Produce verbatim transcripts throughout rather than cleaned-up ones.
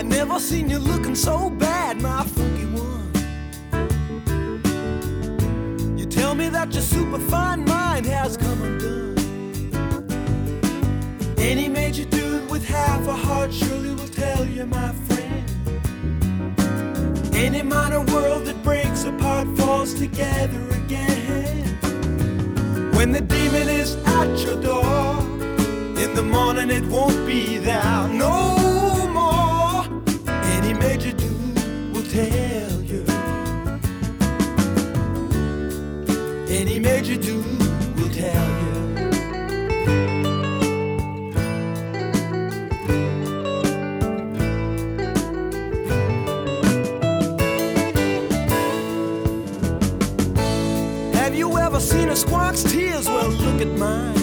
Never seen you looking so bad, my funky one. You tell me that your superfine mind has come undone. Any major dude with half a heart surely will tell you, my friend. Any minor world that breaks apart falls together again. When the demon is at your door, in the morning it won't be there no more. Any major dude will tell you. Any major dude will tell you. Have you ever seen a squawk's tears? Well, look at mine.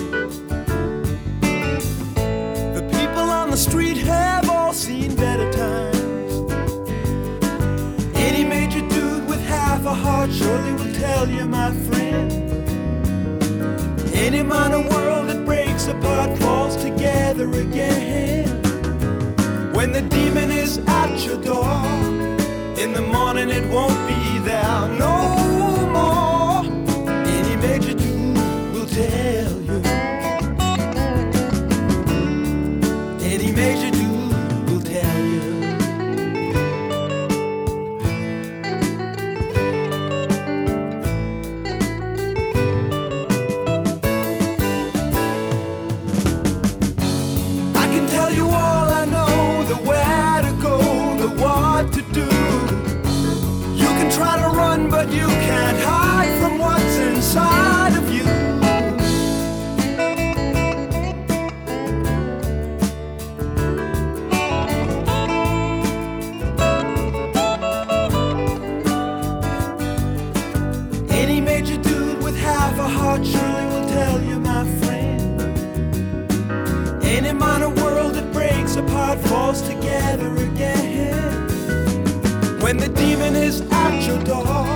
The people on the street have all seen better times. Any major dude with half a heart surely will tell you, my friend. Any minor world that breaks apart falls together again. When the demon is at your door, in the morning it won't be there no more. Any major dude will tell you. Any major dude will tell you. I can tell you all I know, the where to go, the what to do. You can try to run, but you can't hide from what's inside of you. Any major dude with half a heart surely will tell you, my friend. Any minor world that breaks apart falls together again. When the demon is at your door,